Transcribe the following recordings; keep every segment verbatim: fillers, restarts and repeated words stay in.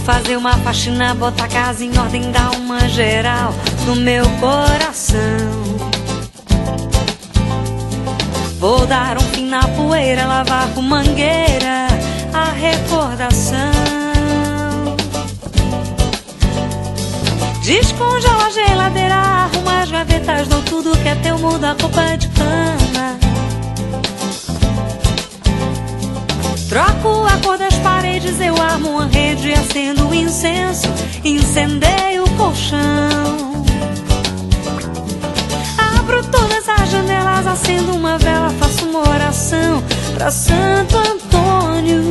fazer uma faxina, botar a casa em ordem, dar uma geral no meu coração. Vou dar um fim na poeira, lavar com mangueira a recordação. Descongela a geladeira, arruma as gavetas, dou tudo que é teu, muda a roupa de cama. Troco a cor das paredes, eu armo uma rede, acendo o incenso, incendeio o colchão. Abro todas as janelas, acendo uma vela, faço uma oração pra Santo Antônio.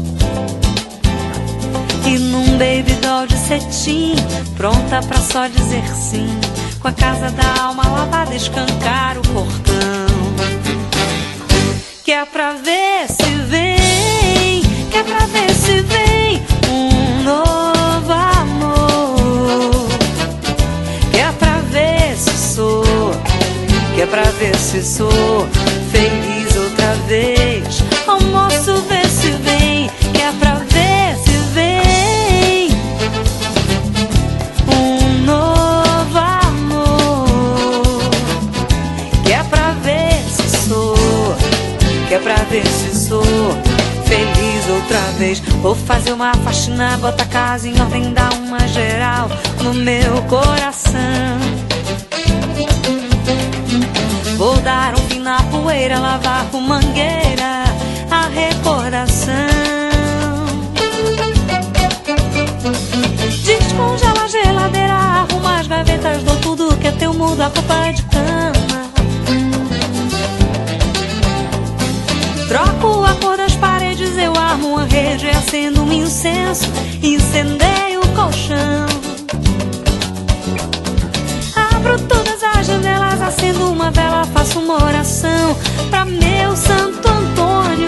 E num baby doll de cetim, pronta pra só dizer sim, com a casa da alma lavada, escancar o portão. Que é pra ver se vem, que é pra ver se vem um novo amor. Que é pra ver se sou, que é pra ver se sou feliz outra vez. Oh moço, vê se vem, que é pra ver se vem um novo amor. Que é pra ver se sou, que é pra ver se sou feliz outra vez. Vou fazer uma faxina, botar a casa em ordem, dar uma geral no meu coração. Vou dar um fim na poeira, lavar com mangueira a recordação. Descongela a geladeira, arruma as gavetas, dou tudo que é teu, muda a roupa de cama. Troco a cor das paredes, eu armo uma rede, acendo um incenso, incendeio o colchão. Abro todas as janelas, acendo uma vela, faço uma oração pra meu Santo Antônio.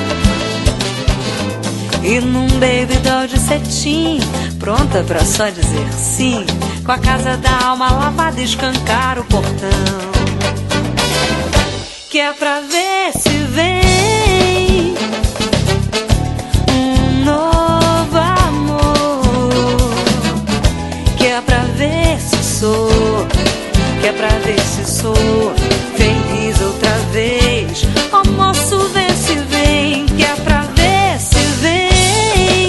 E num baby doll de cetim, pronta pra só dizer sim, com a casa da alma lavada, escancar o portão. Que é pra ver se vem um novo amor. Que é pra ver se sou, que é pra ver se sou feliz outra vez. Oh moço, vê se vem, que é pra ver se vem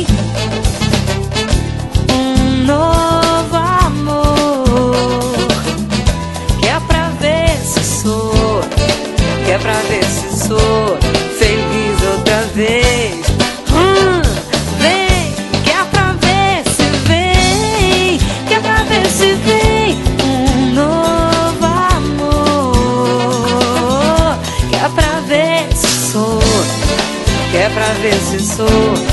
um novo amor. Que é pra ver se sou, que é pra ver se sou feliz outra vez. Hum, vem, que é pra ver se vem, que é pra ver se vem um novo amor. Que é pra ver se sou, que é pra ver se sou